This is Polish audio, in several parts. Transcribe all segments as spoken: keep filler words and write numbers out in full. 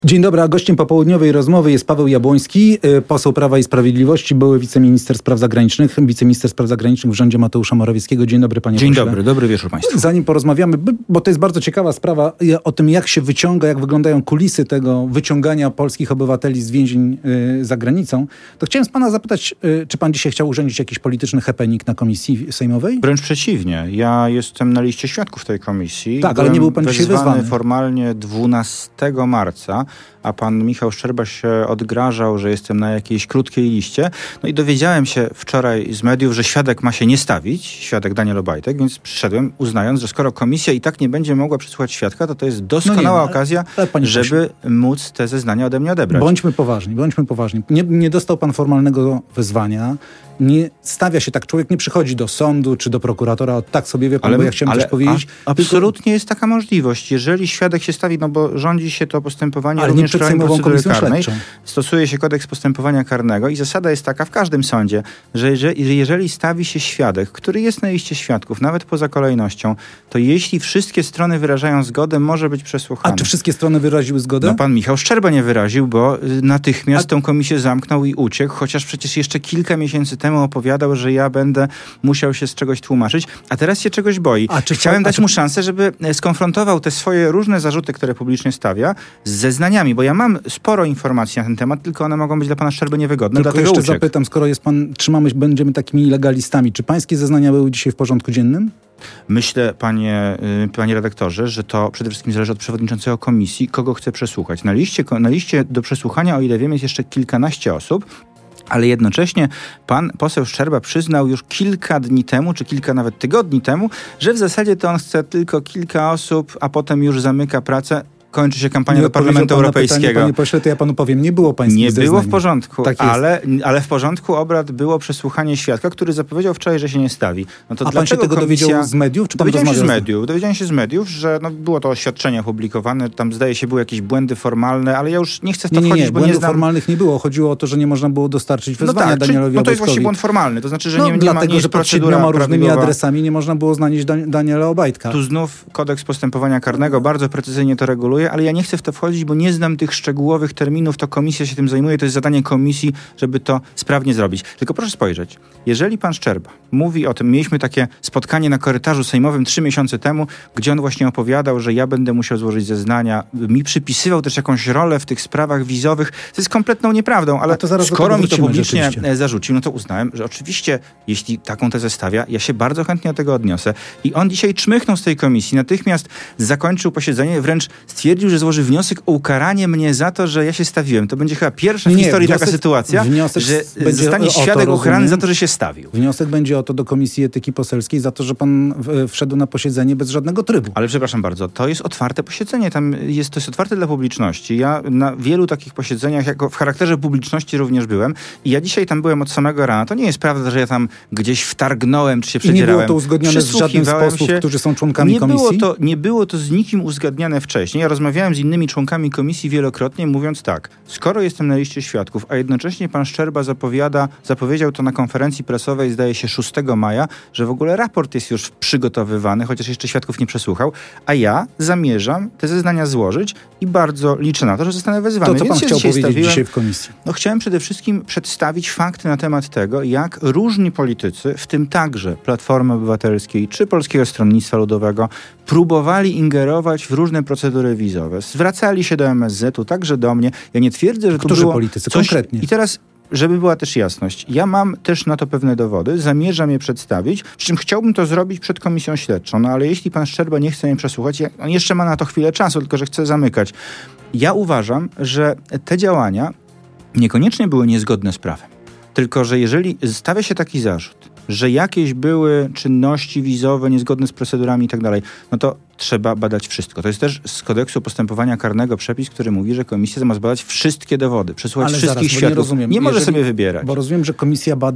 Dzień dobry, a gościem popołudniowej rozmowy jest Paweł Jabłoński, poseł Prawa i Sprawiedliwości, były wiceminister spraw zagranicznych, wiceminister spraw zagranicznych w rządzie Mateusza Morawieckiego. Dzień dobry, panie Dzień pośle. dobry, dobry wieczór państwu. Zanim porozmawiamy, bo to jest bardzo ciekawa sprawa o tym, jak się wyciąga, jak wyglądają kulisy tego wyciągania polskich obywateli z więzień y, za granicą, to chciałem z pana zapytać, y, czy pan dzisiaj chciał urządzić jakiś polityczny happening na komisji sejmowej? Wręcz przeciwnie. Ja jestem na liście świadków tej komisji. Tak, ale nie był pan dzisiaj wezwany. Formalnie dwunastego marca, a pan Michał Szczerba się odgrażał, że jestem na jakiejś krótkiej liście. No i dowiedziałem się wczoraj z mediów, że świadek ma się nie stawić, świadek Daniel Obajtek, więc przyszedłem uznając, że skoro komisja i tak nie będzie mogła przesłuchać świadka, to to jest doskonała no nie, ale, okazja, ale, ale żeby pośle. móc te zeznania ode mnie odebrać. Bądźmy poważni, bądźmy poważni. Nie, nie dostał pan formalnego wezwania. Nie stawia się tak, człowiek nie przychodzi do sądu czy do prokuratora, tak sobie wie pan, ale, bo ja chciałem ale, coś powiedzieć. A, absolutnie tylko... jest taka możliwość. Jeżeli świadek się stawi, no bo rządzi się to postępowanie ale również w prawie procedury karnej, śledczą. Stosuje się kodeks postępowania karnego i zasada jest taka w każdym sądzie, że jeżeli, jeżeli stawi się świadek, który jest na liście świadków, nawet poza kolejnością, to jeśli wszystkie strony wyrażają zgodę, może być przesłuchany. A czy wszystkie strony wyraziły zgodę? No pan Michał Szczerba nie wyraził, bo natychmiast a... tę komisję zamknął i uciekł, chociaż przecież jeszcze kilka miesięcy temu opowiadał, że ja będę musiał się z czegoś tłumaczyć, a teraz się czegoś boi. A czy Chciałem a dać czy... mu szansę, żeby skonfrontował te swoje różne zarzuty, które publicznie stawia, z zeznaniami, bo ja mam sporo informacji na ten temat, tylko one mogą być dla pana Szczerby niewygodne, tylko dlatego jeszcze uciekł. zapytam, skoro jest pan, trzymamy, będziemy takimi legalistami, czy pańskie zeznania były dzisiaj w porządku dziennym? Myślę, panie, panie redaktorze, że to przede wszystkim zależy od przewodniczącego komisji, kogo chce przesłuchać. Na liście, na liście do przesłuchania, o ile wiem, jest jeszcze kilkanaście osób, ale jednocześnie pan poseł Szczerba przyznał już kilka dni temu, czy kilka nawet tygodni temu, że w zasadzie to on chce tylko kilka osób, a potem już zamyka pracę. Kończy się kampania nie do Parlamentu Europejskiego. Pytanie, panie pośle, to ja panu powiem, nie było pańskich Nie zeznań. było w porządku, tak ale, ale w porządku obrad było przesłuchanie świadka, który zapowiedział wczoraj, że się nie stawi. No to a pan się tego komisja... dowiedział z mediów? Czy pan dowiedziałem się z z mediów. Dowiedziałem się z mediów, że no, było to oświadczenie opublikowane, tam zdaje się były jakieś błędy formalne, ale ja już nie chcę w to nie, nie, wchodzić, nie, bo błędów nie znam... formalnych nie było. Chodziło o to, że nie można było dostarczyć wezwania no tak, Danielowi No to jest Obajtkowi. właśnie błąd formalny, to znaczy, że no, nie, nie dlatego, ma nie że pod siedmioma różnymi adresami nie można było znaleźć Daniela Obajtka. Tu znów kodeks postępowania karnego bardzo precyzyjnie to reguluje, ale ja nie chcę w to wchodzić, bo nie znam tych szczegółowych terminów, to komisja się tym zajmuje, to jest zadanie komisji, żeby to sprawnie zrobić. Tylko proszę spojrzeć, jeżeli pan Szczerba mówi o tym, mieliśmy takie spotkanie na korytarzu sejmowym trzy miesiące temu, gdzie on właśnie opowiadał, że ja będę musiał złożyć zeznania, mi przypisywał też jakąś rolę w tych sprawach wizowych, to jest kompletną nieprawdą, ale to skoro mi to publicznie zarzucił, no to uznałem, że oczywiście, jeśli taką tezę stawia, ja się bardzo chętnie do tego odniosę. I on dzisiaj czmychnął z tej komisji, natychmiast zakończył posiedzenie, wręcz stwierdził, że złoży wniosek o ukaranie mnie za to, że ja się stawiłem. To będzie chyba pierwsza w nie, historii wniosek, taka sytuacja, że zostanie świadek to, ukarany za to, że się stawił. Wniosek będzie o to do Komisji Etyki Poselskiej za to, że pan wszedł na posiedzenie bez żadnego trybu. Ale przepraszam bardzo, to jest otwarte posiedzenie. Tam jest, to jest otwarte dla publiczności. Ja na wielu takich posiedzeniach jako w charakterze publiczności również byłem i ja dzisiaj tam byłem od samego rana. To nie jest prawda, że ja tam gdzieś wtargnąłem, czy się przedzierałem. I nie było to uzgodnione z żadnym z posłów, się, którzy są członkami nie komisji? Było to, nie było to z nikim uzgadniane wcześniej. Ja rozmawiałem z innymi członkami komisji wielokrotnie, mówiąc tak, skoro jestem na liście świadków, a jednocześnie pan Szczerba zapowiada, zapowiedział to na konferencji prasowej, zdaje się szóstego maja, że w ogóle raport jest już przygotowywany, chociaż jeszcze świadków nie przesłuchał, a ja zamierzam te zeznania złożyć i bardzo liczę na to, że zostanę wezwany. To co Więc pan chciał dzisiaj powiedzieć stawiłem, dzisiaj w komisji? No chciałem przede wszystkim przedstawić fakty na temat tego, jak różni politycy, w tym także Platformy Obywatelskiej czy Polskiego Stronnictwa Ludowego, próbowali ingerować w różne procedury wizowe. Zwracali się do M S Z u, także do mnie. Ja nie twierdzę, że to Którzy było politycy coś... konkretnie? I teraz, żeby była też jasność, ja mam też na to pewne dowody, zamierzam je przedstawić, przy czym chciałbym to zrobić przed komisją śledczą, no ale jeśli pan Szczerba nie chce mnie przesłuchać, on jeszcze ma na to chwilę czasu, tylko że chce zamykać. Ja uważam, że te działania niekoniecznie były niezgodne z prawem, tylko że jeżeli stawia się taki zarzut, że jakieś były czynności wizowe niezgodne z procedurami i tak dalej, no to trzeba badać wszystko. To jest też z kodeksu postępowania karnego przepis, który mówi, że komisja zamiast badać wszystkie dowody, przesłuchać Ale wszystkich zaraz, świadków. nie rozumiem. Nie może Jeżeli, sobie wybierać. Bo rozumiem, że komisja bada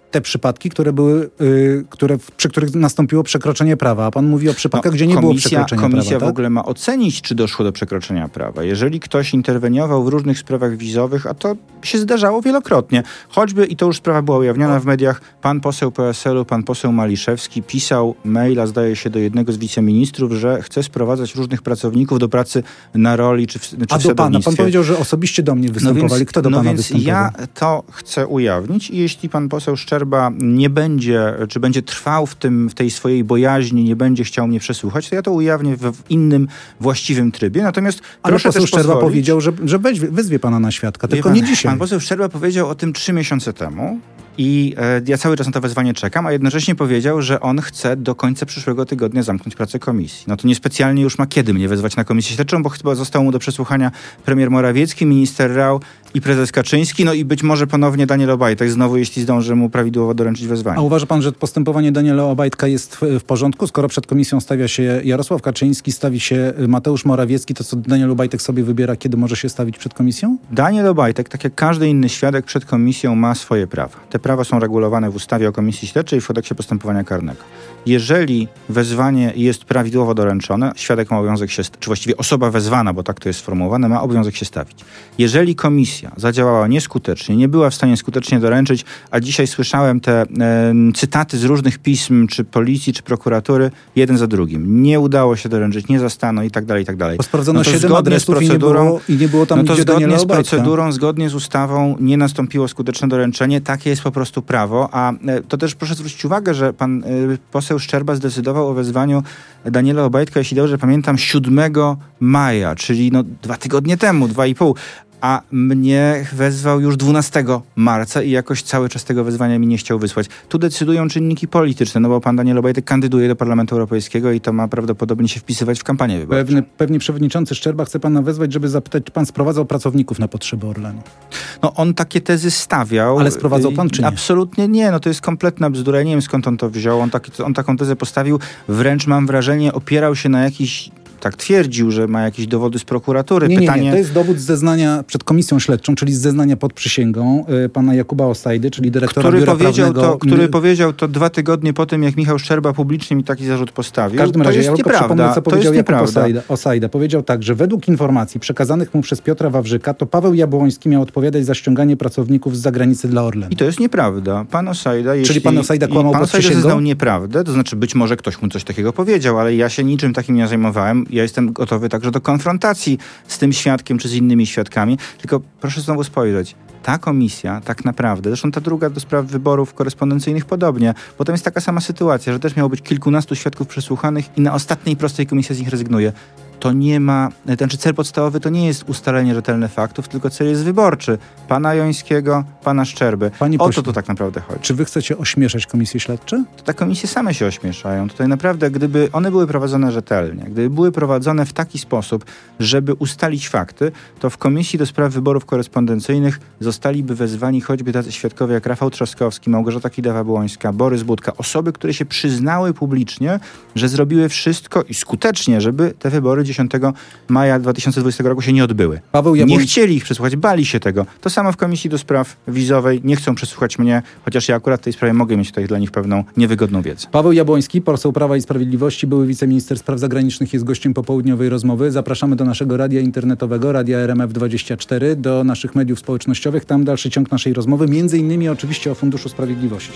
te przypadki, które były, yy, które, przy których nastąpiło przekroczenie prawa. A pan mówi o przypadkach, no, gdzie nie komisja, było przekroczenia komisja prawa. Komisja w ogóle tak? ma ocenić, czy doszło do przekroczenia prawa. Jeżeli ktoś interweniował w różnych sprawach wizowych, a to się zdarzało wielokrotnie, choćby, i to już sprawa była ujawniona w mediach, pan poseł P S L u, pan poseł Maliszewski pisał maila, zdaje się, do jednego z wiceministrów, że chce sprowadzać różnych pracowników do pracy na roli czy w, czy a w do pana? Pan powiedział, że osobiście do mnie występowali. No więc, Kto do no pana więc występował? Ja to chcę ujawnić i jeśli pan poseł Szczerba nie będzie, czy będzie trwał w, tym, w tej swojej bojaźni, nie będzie chciał mnie przesłuchać, to ja to ujawnię w, w innym, właściwym trybie. Natomiast Ale proszę poseł też Szczerba pozwolić, powiedział, że, że weź, wyzwie pana na świadka, tylko pan, nie dzisiaj. Pan poseł Szczerba powiedział o tym trzy miesiące temu. I e, ja cały czas na to wezwanie czekam, a jednocześnie powiedział, że on chce do końca przyszłego tygodnia zamknąć pracę komisji. No to niespecjalnie już ma kiedy mnie wezwać na komisję śledczą, bo chyba został mu do przesłuchania premier Morawiecki, minister Rau i prezes Kaczyński, no i być może ponownie Daniel Obajtek znowu, jeśli zdąży mu prawidłowo doręczyć wezwanie. A uważa pan, że postępowanie Daniela Obajtka jest w, w porządku? Skoro przed komisją stawia się Jarosław Kaczyński, stawi się Mateusz Morawiecki, to co Daniel Obajtek sobie wybiera, kiedy może się stawić przed komisją? Daniel Obajtek, tak jak każdy inny świadek przed komisją, ma swoje prawa. Te prawa są regulowane w ustawie o Komisji Śledczej i w kodeksie postępowania karnego. Jeżeli wezwanie jest prawidłowo doręczone, świadek ma obowiązek się, czy właściwie osoba wezwana, bo tak to jest sformułowane, ma obowiązek się stawić. Jeżeli komisja zadziałała nieskutecznie, nie była w stanie skutecznie doręczyć, a dzisiaj słyszałem te e, cytaty z różnych pism, czy policji, czy prokuratury, jeden za drugim. Nie udało się doręczyć, nie zastano i tak dalej, i tak dalej. Bo sprawdzono no to siedem zgodnie z adresów procedurą, i nie było, i nie było tam no to nigdzie zgodnie Daniela z Obajtka. procedurą, zgodnie z ustawą nie nastąpiło skuteczne doręczenie. Takie jest po prostu prawo, a e, to też proszę zwrócić uwagę, że pan e, poseł Szczerba zdecydował o wezwaniu Daniela Obajtka, jeśli dobrze pamiętam, siódmego maja, czyli no dwa tygodnie temu, dwa i pół. A mnie wezwał już dwunastego marca i jakoś cały czas tego wezwania mi nie chciał wysłać. Tu decydują czynniki polityczne, no bo pan Daniel Obajtek kandyduje do Parlamentu Europejskiego i to ma prawdopodobnie się wpisywać w kampanię wyborczą. Pewnie, pewnie przewodniczący Szczerba chce pana wezwać, żeby zapytać, czy pan sprowadzał pracowników na potrzeby Orlenu. No on takie tezy stawiał. Ale sprowadzał pan, czy nie? Absolutnie nie, no to jest kompletna bzdura. Ja nie wiem, skąd on to wziął. On, taki, on taką tezę postawił. Wręcz mam wrażenie, opierał się na jakiś... Tak twierdził, że ma jakieś dowody z prokuratury. Nie, Pytanie... nie, nie. To jest dowód z zeznania przed komisją śledczą, czyli z zeznania pod przysięgą y, pana Jakuba Osajdy, czyli dyrektora który biura powiedział prawnego. To, który powiedział to dwa tygodnie po tym, jak Michał Szczerba publicznie mi taki zarzut postawił. W każdym to razie, jest ja tylko nieprawda. przypomnę, co to powiedział jest Jakub Osajda. Osajda. Powiedział tak, że według informacji przekazanych mu przez Piotra Wawrzyka, to Paweł Jabłoński miał odpowiadać za ściąganie pracowników z zagranicy dla Orlenu. I to jest nieprawda. Pan Osajda... Jeśli, czyli pan Osajda kłamał pan pod Osajda przysięgą? zeznał nieprawdę, to znaczy być może ktoś mu coś takiego powiedział, ale ja się niczym takim nie zajmowałem. Ja jestem gotowy także do konfrontacji z tym świadkiem czy z innymi świadkami. Tylko proszę znowu spojrzeć. Ta komisja tak naprawdę, zresztą ta druga do spraw wyborów korespondencyjnych podobnie, bo tam jest taka sama sytuacja, że też miało być kilkunastu świadków przesłuchanych i na ostatniej prostej komisja z nich rezygnuje. To nie ma, ten znaczy cel podstawowy to nie jest ustalenie rzetelnych faktów, tylko cel jest wyborczy. Pana Jońskiego, pana Szczerby. Panie o pośle, to tu tak naprawdę chodzi. Czy wy chcecie ośmieszać komisje śledcze? To te komisje same się ośmieszają. Tutaj naprawdę, gdyby one były prowadzone rzetelnie, gdyby były prowadzone w taki sposób, żeby ustalić fakty, to w Komisji do Spraw Wyborów Korespondencyjnych zostaliby wezwani choćby tacy świadkowie jak Rafał Trzaskowski, Małgorzata Kidawa-Błońska, Borys Budka. Osoby, które się przyznały publicznie, że zrobiły wszystko i skutecznie, żeby te wybory dziesiątego maja dwa tysiące dwudziestego roku się nie odbyły. Paweł Jabłoń... Nie chcieli ich przesłuchać, bali się tego. To samo w Komisji do Spraw Wizowej. Nie chcą przesłuchać mnie, chociaż ja akurat w tej sprawie mogę mieć tutaj dla nich pewną niewygodną wiedzę. Paweł Jabłoński, poseł Prawa i Sprawiedliwości, były wiceminister spraw zagranicznych, jest gościem popołudniowej rozmowy. Zapraszamy do naszego radia internetowego, radia R M F dwadzieścia cztery, do naszych mediów społecznościowych. Tam dalszy ciąg naszej rozmowy, między innymi oczywiście o Funduszu Sprawiedliwości.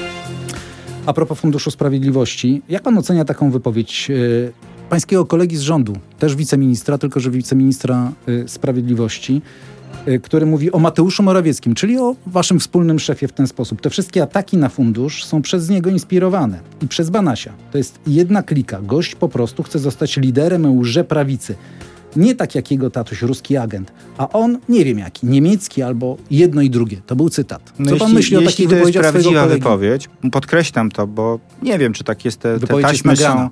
A propos Funduszu Sprawiedliwości, jak pan ocenia taką wypowiedź yy, pańskiego kolegi z rządu, też wiceministra, tylko że wiceministra yy, Sprawiedliwości, yy, który mówi o Mateuszu Morawieckim, czyli o waszym wspólnym szefie w ten sposób. Te wszystkie ataki na fundusz są przez niego inspirowane i przez Banasia. To jest jedna klika. Gość po prostu chce zostać liderem łże-prawicy. Nie tak jak jego tatuś, ruski agent, a on, nie wiem jaki, niemiecki albo jedno i drugie. To był cytat. Co no pan jeśli, myśli o jeśli takich to jest wypowiedziach swojego prawdziwa kolegi? wypowiedź, podkreślam to, bo nie wiem, czy tak jest, te, te Wypowiedź jest taśmy są... nagrana.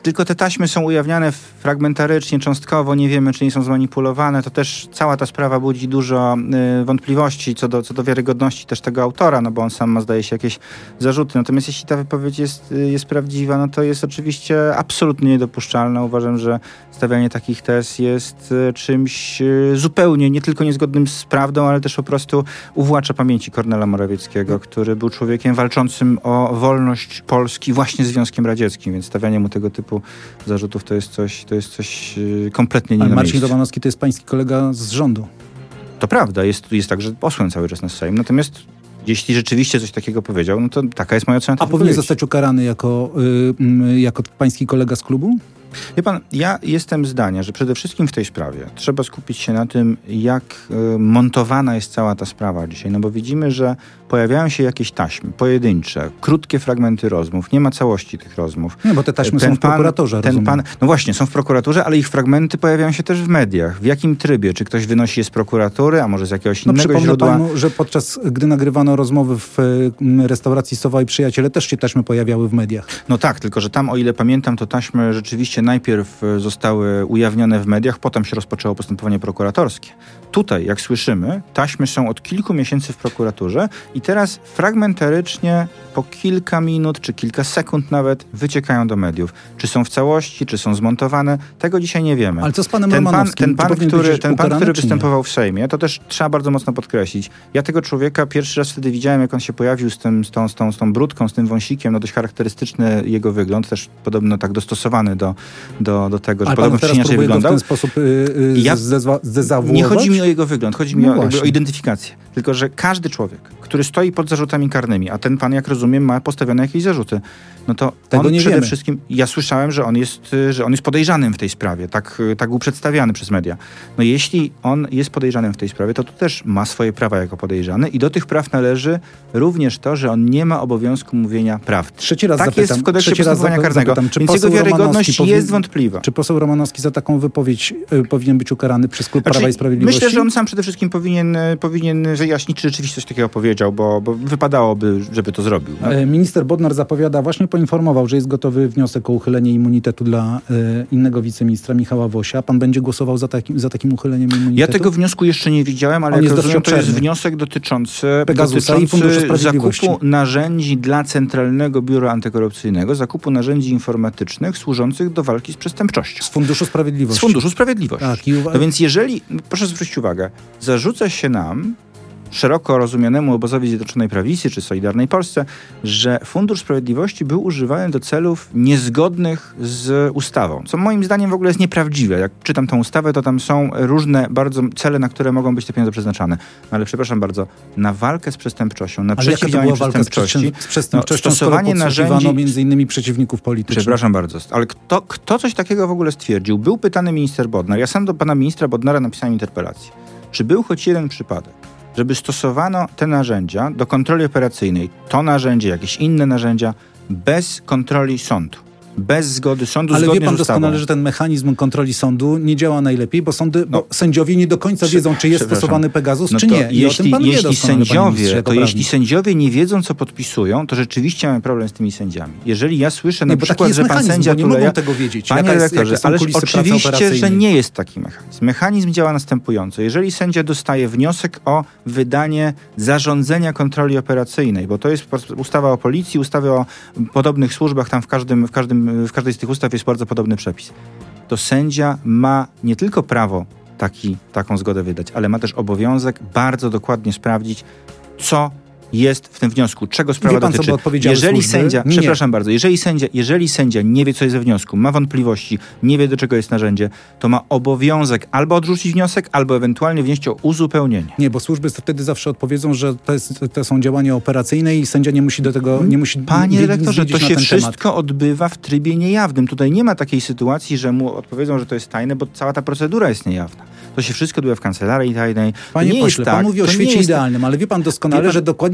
tylko te taśmy są ujawniane fragmentarycznie, cząstkowo, nie wiemy, czy nie są zmanipulowane. To też cała ta sprawa budzi dużo y, wątpliwości co do, co do wiarygodności też tego autora, no bo on sam ma, zdaje się, jakieś zarzuty. Natomiast jeśli ta wypowiedź jest, y, jest prawdziwa, no to jest oczywiście absolutnie niedopuszczalne. Uważam, że stawianie takich tez jest y, czymś y, zupełnie nie tylko niezgodnym z prawdą, ale też po prostu uwłacza pamięci Kornela Morawieckiego, który był człowiekiem walczącym o wolność Polski właśnie Związkiem Radzieckim, więc stawianie mu tego typu zarzutów to jest coś, to jest coś yy, kompletnie nie Ale na Marcin miejscu. Romanowski to jest pański kolega z rządu. To prawda, jest, jest także posłem cały czas na Sejm, natomiast jeśli rzeczywiście coś takiego powiedział, no to taka jest moja ocena. A powinien zostać ukarany jako, yy, jako pański kolega z klubu? Wie pan, ja jestem zdania, że przede wszystkim w tej sprawie trzeba skupić się na tym, jak y, montowana jest cała ta sprawa dzisiaj, no bo widzimy, że pojawiają się jakieś taśmy pojedyncze, krótkie fragmenty rozmów, nie ma całości tych rozmów. Nie, bo te taśmy ten są w pan, prokuraturze, ten rozumiem. pan, No właśnie, są w prokuraturze, ale ich fragmenty pojawiają się też w mediach. W jakim trybie? Czy ktoś wynosi je z prokuratury, a może z jakiegoś No innego przypomnę źródła? panu, że podczas gdy nagrywano rozmowy w y, restauracji Sowa i Przyjaciele, też się taśmy pojawiały w mediach. No tak, tylko że tam, o ile pamiętam, to taśmy rzeczywiście najpierw zostały ujawnione w mediach, potem się rozpoczęło postępowanie prokuratorskie. Tutaj, jak słyszymy, taśmy są od kilku miesięcy w prokuraturze i teraz fragmentarycznie po kilka minut, czy kilka sekund nawet wyciekają do mediów. Czy są w całości, czy są zmontowane, tego dzisiaj nie wiemy. Ale co z panem ten pan, Romanowskim? ten pan, Czy powinien który, być ten pan, ukarany, który czy nie? występował w Sejmie, to też trzeba bardzo mocno podkreślić. Ja tego człowieka pierwszy raz wtedy widziałem, jak on się pojawił z, tym, z, tą, z, tą, z tą brudką, z tym wąsikiem, no dość charakterystyczny jego wygląd, też podobno tak dostosowany do, do, do tego, że Ale podobno pan teraz wcześniej inaczej próbuje go w wyglądał. ten sposób y, y, Ja- zdezwa- zdezawuować? Nie chodzi mi o jego wygląd, chodzi mi No o, jakby o właśnie. identyfikację. Tylko, że każdy człowiek, który stoi pod zarzutami karnymi, a ten pan, jak rozumiem, ma postawione jakieś zarzuty, no to Tego on nie przede wiemy. wszystkim... Ja słyszałem, że on jest, y, że on jest podejrzanym w tej sprawie. Tak, y, tak był przedstawiany przez media. No jeśli on jest podejrzanym w tej sprawie, to tu też ma swoje prawa jako podejrzany i do tych praw należy również to, że on nie ma obowiązku mówienia prawdy. Trzeci raz Tak zapytam, jest w kodeksie trzeci raz postępowania zap- karnego, zapytam, czy więc jego poseł wiarygodność Romanowski jest powin- wątpliwa. Czy poseł Romanowski za taką wypowiedź y, powinien być ukarany przez Klub Prawa i Sprawiedliwości? Myślę, że on sam przede wszystkim powinien, y, powinien wyjaśnić, czy rzeczywiście coś takiego powiedział, bo, bo wypadałoby, żeby to zrobił. No. E, Minister Bodnar zapowiada, właśnie poinformował, że jest gotowy wniosek o uchylenie immunitetu dla e, innego wiceministra Michała Wosia. Pan będzie głosował za takim, za takim uchyleniem immunitetu? Ja tego wniosku jeszcze nie widziałem, ale On jak jest rozumiem, dość to jest obszerny. wniosek dotyczący, Pegasusa i Funduszu dotyczący Sprawiedliwości. zakupu narzędzi dla Centralnego Biura Antykorupcyjnego, zakupu narzędzi informatycznych służących do walki z przestępczością. Z Funduszu Sprawiedliwości. Z Funduszu Sprawiedliwości. Tak, i uwa- No więc jeżeli, proszę zwrócić uwagę, zarzuca się nam, szeroko rozumianemu obozowi Zjednoczonej Prawicy czy Solidarnej Polsce, że Fundusz Sprawiedliwości był używany do celów niezgodnych z ustawą, co moim zdaniem w ogóle jest nieprawdziwe. Jak czytam tę ustawę, to tam są różne bardzo cele, na które mogą być te pieniądze przeznaczane. No ale przepraszam bardzo, na walkę z przestępczością, na Ale jaka to przeciwdziałanie była walka z, przestępczości, przestęp- z przestępczością, no, stosowanie skoro podsłuchiwano narzędzi- między innymi przeciwników politycznych? Przepraszam bardzo, ale kto, kto coś takiego w ogóle stwierdził? Był pytany minister Bodnar. Ja sam do pana ministra Bodnara napisałem interpelację. Czy był choć jeden przypadek, żeby stosowano te narzędzia do kontroli operacyjnej, to narzędzie, jakieś inne narzędzia, bez kontroli sądu, bez zgody sądu, Ale wie zgodnie pan z ustawą? doskonale, że ten mechanizm kontroli sądu nie działa najlepiej, bo sądy, No. bo sędziowie nie do końca Prze- wiedzą, czy jest przepraszam. stosowany Pegasus, No czy to nie. I jeśli, o tym pan wie jeśli doskonale, panie sędziowie, ministrze, jako to jeśli prawnik. sędziowie nie wiedzą, co podpisują, to rzeczywiście mamy problem z tymi sędziami. Jeżeli ja słyszę na Nie, bo taki przykład, jest że pan mechanizm, sędzia bo nie Tuleja... mogą tego wiedzieć. Panie Jaka jest, jakie redaktorze, są ależ kulisy pracy oczywiście, że operacyjnej. nie jest taki mechanizm. Mechanizm działa następująco. Jeżeli sędzia dostaje wniosek o wydanie zarządzenia kontroli operacyjnej, bo to jest ustawa o policji, ustawy o podobnych służbach, tam w każdym, w każdym, w każdej z tych ustaw jest bardzo podobny przepis, to sędzia ma nie tylko prawo taki, taką zgodę wydać, ale ma też obowiązek bardzo dokładnie sprawdzić, co jest w tym wniosku, czego sprawa wie pan, co dotyczy. by odpowiedziały Jeżeli służby? sędzia, Nie. przepraszam bardzo, jeżeli sędzia, jeżeli sędzia nie wie, co jest we wniosku, ma wątpliwości, nie wie, do czego jest narzędzie, to ma obowiązek albo odrzucić wniosek, albo ewentualnie wnieść o uzupełnienie. Nie, bo służby wtedy zawsze odpowiedzą, że to, jest, to są działania operacyjne i sędzia nie musi do tego, nie musi Panie nic redaktorze, wiedzieć to na się ten wszystko temat. odbywa w trybie niejawnym. Tutaj nie ma takiej sytuacji, że mu odpowiedzą, że to jest tajne, bo cała ta procedura jest niejawna. To się wszystko odbywa w kancelarii tajnej. To Panie nie pośle, jest tak, pan mówi o to nie świecie jest idealnym, ale wie pan doskonale, Wie pan- że dokładnie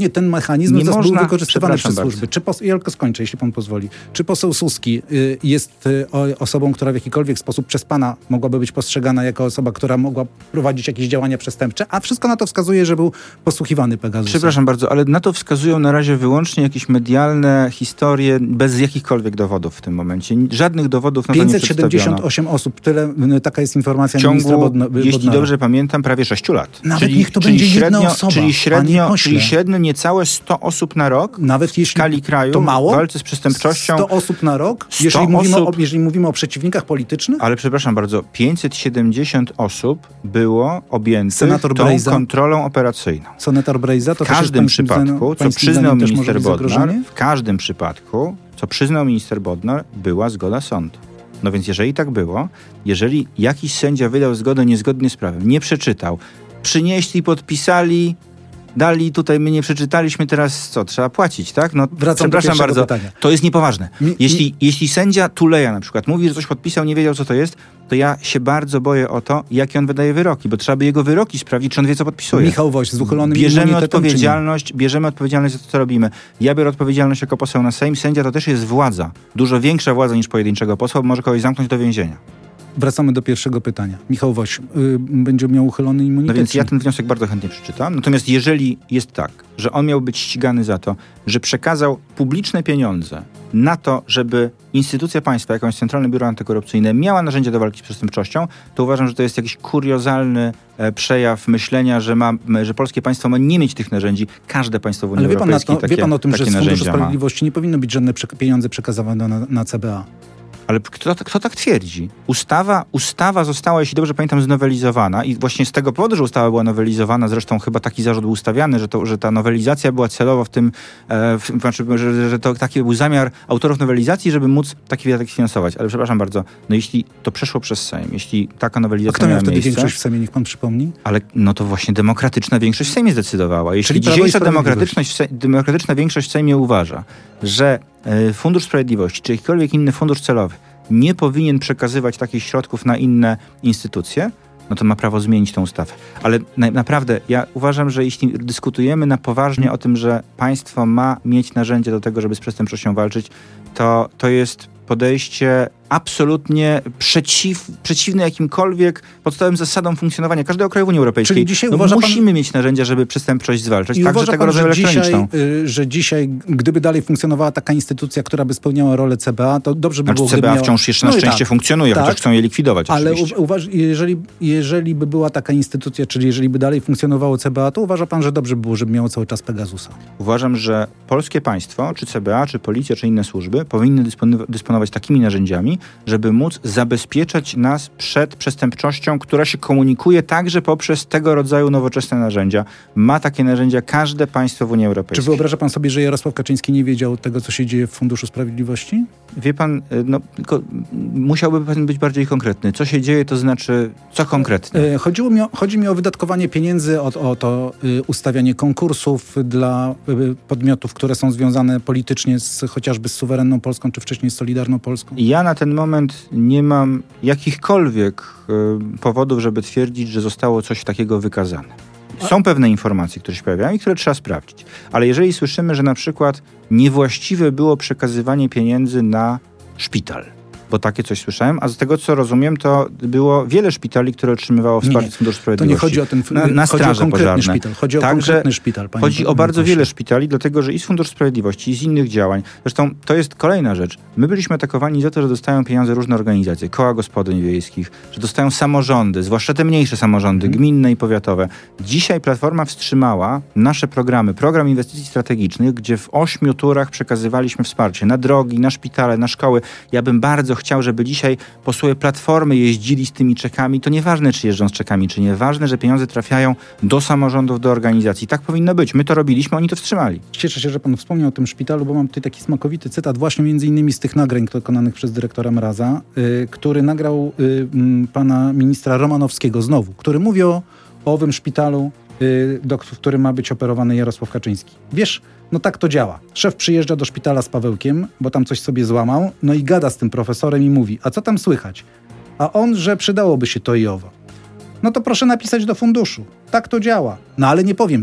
dokładnie ten mechanizm Nie był można, wykorzystywany przez bardzo. służby. Czy pos- ja tylko skończę, jeśli pan pozwoli. Czy poseł Suski y, jest y, o, osobą, która w jakikolwiek sposób przez pana mogłaby być postrzegana jako osoba, która mogła prowadzić jakieś działania przestępcze, a wszystko na to wskazuje, że był posłuchiwany Pegasusem. Przepraszam bardzo, ale na to wskazują na razie wyłącznie jakieś medialne historie bez jakichkolwiek dowodów w tym momencie. Żadnych dowodów na to nie pięćset siedemdziesiąt osiem osób, tyle, taka jest informacja w ciągu, ministra Bodna, jeśli Bodnara. dobrze pamiętam, prawie sześciu lat. Nawet czyli, niech to czyli będzie jedna średnio, osoba, czyli panie średnio, pośle. czyli średnio niecałe sto osób na rok Nawet w jeśli skali kraju to mało? w walce z przestępczością. sto osób na rok? sto Jeżeli mówimy, o, osób? jeżeli mówimy o przeciwnikach politycznych? Ale przepraszam bardzo, pięćset siedemdziesiąt osób było objętych Senator tą Brejza? kontrolą operacyjną. Senator Brejza to W każdym też jest pańskim przypadku, zdaniem, co pańskim przyznał zdaniem też może minister być Bodnar, zagrożenie? w każdym przypadku, co przyznał minister Bodnar, była zgoda sądu. No więc jeżeli tak było, jeżeli jakiś sędzia wydał zgodę niezgodnie z prawem, nie przeczytał, przynieśli, podpisali, dali tutaj, my nie przeczytaliśmy, teraz co, trzeba płacić, tak? No, Wracam do przepraszam bardzo, pytania. to jest niepoważne. Mi, jeśli, mi... jeśli sędzia Tuleja na przykład mówi, że coś podpisał, nie wiedział, co to jest, to ja się bardzo boję o to, jakie on wydaje wyroki, bo trzeba by jego wyroki sprawdzić, czy on wie, co podpisuje. Michał Woś z uchylonym Bierzemy immunitetem, odpowiedzialność, bierzemy odpowiedzialność za to, co robimy. Ja biorę odpowiedzialność jako poseł na Sejm. Sędzia to też jest władza. Dużo większa władza niż pojedynczego posła, bo może kogoś zamknąć do więzienia. Wracamy do pierwszego pytania. Michał Woś y, będzie miał uchylony immunitet? No więc ja ten wniosek bardzo chętnie przeczytam. Natomiast jeżeli jest tak, że on miał być ścigany za to, że przekazał publiczne pieniądze na to, żeby instytucja państwa, jakąś Centralne Biuro Antykorupcyjne miała narzędzia do walki z przestępczością, to uważam, że to jest jakiś kuriozalny e, przejaw myślenia, że, ma, że polskie państwo ma nie mieć tych narzędzi. Każde państwo w Unii Ale wie pan, na Europejskiej to, takie, wie pan o tym, że takie z Funduszu narzędzia ma. Sprawiedliwości nie powinno być żadne przek- pieniądze przekazywane na, na C B A? Ale kto, kto tak twierdzi? Ustawa, ustawa została, jeśli dobrze pamiętam, znowelizowana i właśnie z tego powodu, że ustawa była nowelizowana, zresztą chyba taki zarzut był ustawiany, że, to, że ta nowelizacja była celowo w tym, e, w, znaczy, że, że to taki był zamiar autorów nowelizacji, żeby móc taki wydatek sfinansować. Ale przepraszam bardzo, no jeśli to przeszło przez Sejm, jeśli taka A nowelizacja kto miał miała wtedy miejsce, większość w Sejmie, niech pan przypomni? ale no to właśnie demokratyczna większość w Sejmie zdecydowała. Jeśli Czyli Prawo i dzisiejsza Sprawiedliwość. demokratyczność, w Sej- demokratyczna większość w Sejmie uważa, że e, Fundusz Sprawiedliwości czy jakikolwiek inny fundusz celowy nie powinien przekazywać takich środków na inne instytucje, no to ma prawo zmienić tę ustawę. Ale na, naprawdę, ja uważam, że jeśli dyskutujemy na poważnie o tym, że państwo ma mieć narzędzia do tego, żeby z przestępczością walczyć, to, to jest podejście absolutnie przeciw, przeciwne jakimkolwiek podstawowym zasadom funkcjonowania każdego kraju w Unii Europejskiej. Czyli dzisiaj no uważa musimy pan... mieć narzędzia, żeby przestępczość zwalczać, I także uważa tego pan, rodzaju że dzisiaj, elektroniczną. y, że dzisiaj, gdyby dalej funkcjonowała taka instytucja, która by spełniała rolę C B A, to dobrze by Znaczy było, C B A gdyby miała... wciąż jeszcze na No i szczęście tak, funkcjonuje, tak, chociaż chcą je likwidować ale oczywiście. u, uważ, jeżeli, jeżeli by była taka instytucja, czyli jeżeli by dalej funkcjonowało C B A, to uważa pan, że dobrze by było, żeby miało cały czas Pegasusa? Uważam, że polskie państwo, czy C B A, czy policja, czy inne służby powinny dysponowa- dysponować takimi narzędziami, żeby móc zabezpieczać nas przed przestępczością, która się komunikuje także poprzez tego rodzaju nowoczesne narzędzia. Ma takie narzędzia każde państwo w Unii Czy Europejskiej. wyobraża pan sobie, że Jarosław Kaczyński nie wiedział tego, co się dzieje w Funduszu Sprawiedliwości? Wie pan, no, tylko musiałby pan być bardziej konkretny. Co się dzieje, to znaczy co konkretnie? E, Chodziło mi o, chodzi mi o wydatkowanie pieniędzy, o, o to y, ustawianie konkursów dla y, podmiotów, które są związane politycznie z, chociażby z suwerenną Polską, czy wcześniej z Solidarną Polską. Ja na ten moment nie mam jakichkolwiek y, powodów, żeby twierdzić, że zostało coś takiego wykazane. Są pewne informacje, które się pojawiają i które trzeba sprawdzić. Ale jeżeli słyszymy, że na przykład niewłaściwe było przekazywanie pieniędzy na szpital, bo takie coś słyszałem, a z tego, co rozumiem, to było wiele szpitali, które otrzymywało wsparcie z Funduszu To Sprawiedliwości. nie chodzi o ten na, na chodzi o straże konkretny pożarne. szpital. Chodzi o Także konkretny szpital. Panie Chodzi o bardzo pośle. wiele szpitali, dlatego że i z Funduszu Sprawiedliwości, i z innych działań. Zresztą to jest kolejna rzecz. My byliśmy atakowani za to, że dostają pieniądze różne organizacje, koła gospodyń wiejskich, że dostają samorządy, zwłaszcza te mniejsze samorządy, Mhm. gminne i powiatowe. Dzisiaj Platforma wstrzymała nasze programy, program inwestycji strategicznych, gdzie w ośmiu turach przekazywaliśmy wsparcie na drogi, na szpitale, na szkoły. Ja bym bardzo chciał, żeby dzisiaj posłowie Platformy jeździli z tymi czekami. To nieważne, czy jeżdżą z czekami, czy nie. Ważne, że pieniądze trafiają do samorządów, do organizacji. Tak powinno być. My to robiliśmy, oni to wstrzymali. Cieszę się, że pan wspomniał o tym szpitalu, bo mam tutaj taki smakowity cytat właśnie między innymi z tych nagrań dokonanych przez dyrektora Mraza, y, który nagrał y, m, pana ministra Romanowskiego znowu, który mówi o, o owym szpitalu, y, do, w którym ma być operowany Jarosław Kaczyński. Wiesz, no tak to działa. Szef przyjeżdża do szpitala z Pawełkiem, bo tam coś sobie złamał, no i gada z tym profesorem i mówi, a co tam słychać? A on, że przydałoby się to i owo. No to proszę napisać do funduszu. Tak to działa. No ale nie powiem tego.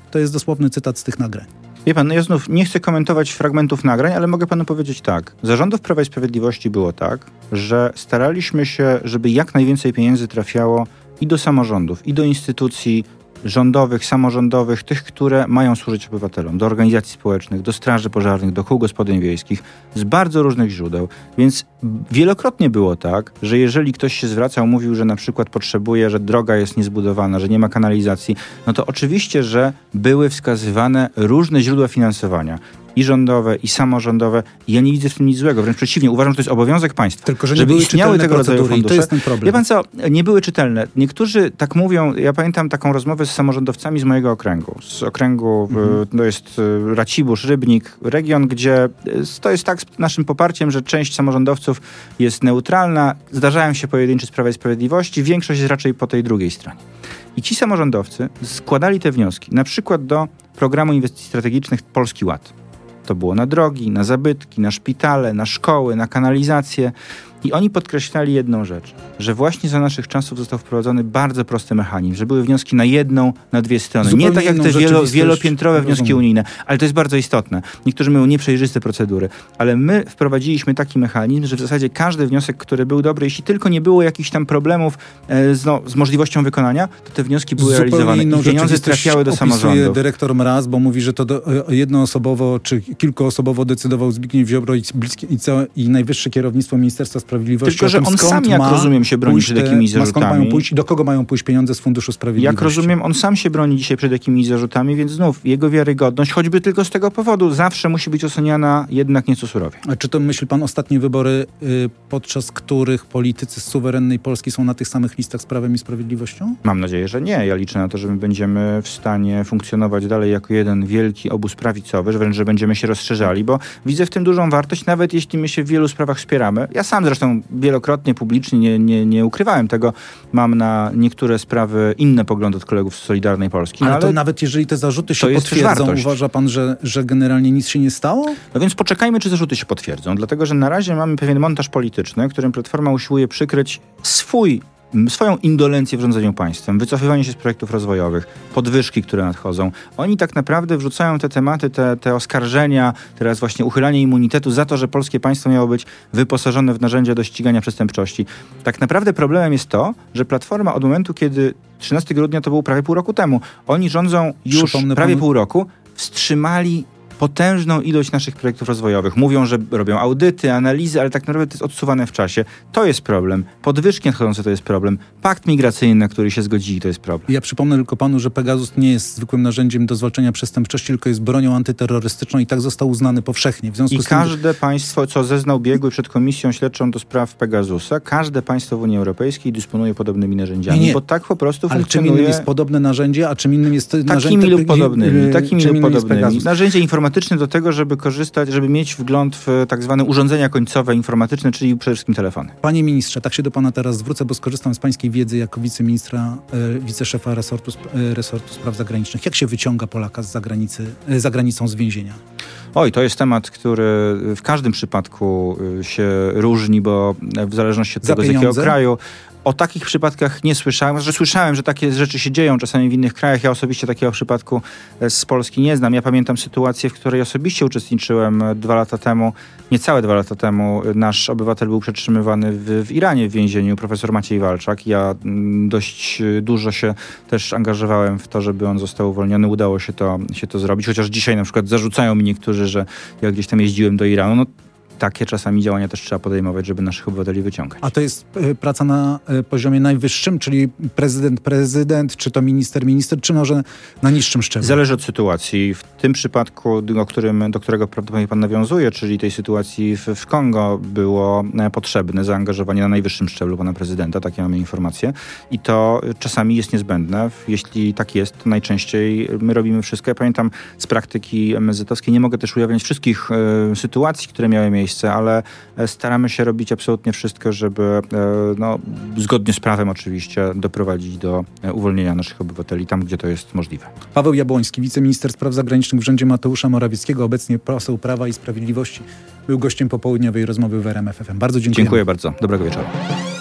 To jest dosłowny cytat z tych nagrań. Wie pan, no ja znów nie chcę komentować fragmentów nagrań, ale mogę panu powiedzieć tak. Za rządów Prawa i Sprawiedliwości było tak, że staraliśmy się, żeby jak najwięcej pieniędzy trafiało i do samorządów, i do instytucji rządowych, samorządowych, tych, które mają służyć obywatelom, do organizacji społecznych, do straży pożarnych, do kół gospodyń wiejskich, z bardzo różnych źródeł. Więc wielokrotnie było tak, że jeżeli ktoś się zwracał, mówił, że na przykład potrzebuje, że droga jest niezbudowana, że nie ma kanalizacji, no to oczywiście, że były wskazywane różne źródła finansowania. I rządowe, i samorządowe. I ja nie widzę w tym nic złego. Wręcz przeciwnie, uważam, że to jest obowiązek państwa. Tylko, że nie żeby były istniały tego rodzaju fundusze. I to jest ten problem. Wie pan co, nie były czytelne. Niektórzy tak mówią, ja pamiętam taką rozmowę z samorządowcami z mojego okręgu. Z okręgu, mhm. to jest Racibórz, Rybnik, region, gdzie to jest tak z naszym poparciem, że część samorządowców jest neutralna. Zdarzają się pojedynczy z Prawa i Sprawiedliwości. Większość jest raczej po tej drugiej stronie. I ci samorządowcy składali te wnioski, na przykład do programu inwestycji strategicznych Polski Ład. To było na drogi, na zabytki, na szpitale, na szkoły, na kanalizację. I oni podkreślali jedną rzecz, że właśnie za naszych czasów został wprowadzony bardzo prosty mechanizm, że były wnioski na jedną, na dwie strony. Zupełnie nie tak jak te wielo, wielopiętrowe wnioski rozumiem. unijne, ale to jest bardzo istotne. Niektórzy mają nieprzejrzyste procedury, ale my wprowadziliśmy taki mechanizm, że w zasadzie każdy wniosek, który był dobry, jeśli tylko nie było jakichś tam problemów e, z, no, z możliwością wykonania, to te wnioski były Zupełnie realizowane i pieniądze trafiały do samorządów. Dyrektor Mraz, bo mówi, że to do, jednoosobowo czy kilkuosobowo decydował Zbigniew Ziobro i, bliskie, i, całe, i najwyższe kierownictwo Ministerstwa Sprawiedliwości. Tylko, że on sam, jak rozumiem, się broni przed jakimiś zarzutami. Skąd mają pójść i do kogo mają pójść pieniądze z Funduszu Sprawiedliwości? Jak rozumiem, on sam się broni dzisiaj przed jakimiś zarzutami, więc znów jego wiarygodność, choćby tylko z tego powodu, zawsze musi być oceniana jednak nieco surowie. A czy to, myśli pan, ostatnie wybory, y, podczas których politycy z suwerennej Polski są na tych samych listach z Prawem i Sprawiedliwością? Mam nadzieję, że nie. Ja liczę na to, że my będziemy w stanie funkcjonować dalej jako jeden wielki obóz prawicowy, że wręcz, że będziemy się rozszerzali, bo widzę w tym dużą wartość, nawet jeśli my się w wielu sprawach wspieramy. Ja sam zresztą wielokrotnie publicznie nie, nie, nie ukrywałem tego. Mam na niektóre sprawy inne poglądy od kolegów z Solidarnej Polski. Ale, no, ale to nawet jeżeli te zarzuty się potwierdzą, uważa pan, że, że generalnie nic się nie stało? No więc poczekajmy, czy zarzuty się potwierdzą. Dlatego, że na razie mamy pewien montaż polityczny, którym Platforma usiłuje przykryć swój swoją indolencję w rządzeniu państwem, wycofywanie się z projektów rozwojowych, podwyżki, które nadchodzą. Oni tak naprawdę wrzucają te tematy, te, te oskarżenia, teraz właśnie uchylanie immunitetu za to, że polskie państwo miało być wyposażone w narzędzia do ścigania przestępczości. Tak naprawdę problemem jest to, że Platforma od momentu, kiedy trzynastego grudnia to było prawie pół roku temu, oni rządzą już Przypomnę prawie panu... pół roku, wstrzymali potężną ilość naszych projektów rozwojowych. Mówią, że robią audyty, analizy, ale tak naprawdę to jest odsuwane w czasie. To jest problem. Podwyżki nadchodzące to jest problem. Pakt migracyjny, na który się zgodzili, to jest problem. Ja przypomnę tylko panu, że Pegasus nie jest zwykłym narzędziem do zwalczania przestępczości, tylko jest bronią antyterrorystyczną i tak został uznany powszechnie. W związku I z tym, każde państwo, co zeznał biegły przed Komisją Śledczą do spraw Pegasusa, każde państwo w Unii Europejskiej dysponuje podobnymi narzędziami, nie, nie. bo tak po prostu ale funkcjonuje. czym innym jest podobne narzędzie, a czym innym jest narzędzie... Takimi lub podobnymi. Takimi lub podobnymi. Narzędzie informatyczne do tego, żeby korzystać, żeby mieć wgląd w tak zwane urządzenia końcowe informatyczne, czyli przede wszystkim telefony. Panie ministrze, tak się do pana teraz zwrócę, bo skorzystam z pańskiej wiedzy jako wiceministra, e, wiceszefa resortu, e, resortu spraw zagranicznych. Jak się wyciąga Polaka z zagranicy, e, za granicą z więzienia? Oj, to jest temat, który w każdym przypadku się różni, bo w zależności od tego, z jakiego kraju. O takich przypadkach nie słyszałem, że słyszałem, że takie rzeczy się dzieją czasami w innych krajach. Ja osobiście takiego przypadku z Polski nie znam. Ja pamiętam sytuację, w której osobiście uczestniczyłem dwa lata temu, niecałe dwa lata temu. Nasz obywatel był przetrzymywany w, w Iranie w więzieniu, profesor Maciej Walczak. Ja m, dość dużo się też angażowałem w to, żeby on został uwolniony. Udało się to, się to zrobić, chociaż dzisiaj na przykład zarzucają mi niektórzy, że ja gdzieś tam jeździłem do Iranu. No, takie czasami działania też trzeba podejmować, żeby naszych obywateli wyciągać. A to jest y, praca na y, poziomie najwyższym, czyli prezydent, prezydent, czy to minister, minister, czy może na niższym szczeblu? Zależy od sytuacji. W tym przypadku, do, którym, do którego prawdopodobnie pan nawiązuje, czyli tej sytuacji w, w Kongo, było potrzebne zaangażowanie na najwyższym szczeblu pana prezydenta, takie mamy informacje. I to czasami jest niezbędne. Jeśli tak jest, to najczęściej my robimy wszystko. Ja pamiętam z praktyki em es zetowskiej, nie mogę też ujawniać wszystkich y, sytuacji, które miały miejsce, ale staramy się robić absolutnie wszystko, żeby no, zgodnie z prawem oczywiście doprowadzić do uwolnienia naszych obywateli tam, gdzie to jest możliwe. Paweł Jabłoński, wiceminister spraw zagranicznych w rządzie Mateusza Morawieckiego, obecnie poseł Prawa i Sprawiedliwości, był gościem popołudniowej rozmowy w R M F F M. Bardzo dziękuję. Dziękuję bardzo. Dobrego wieczoru.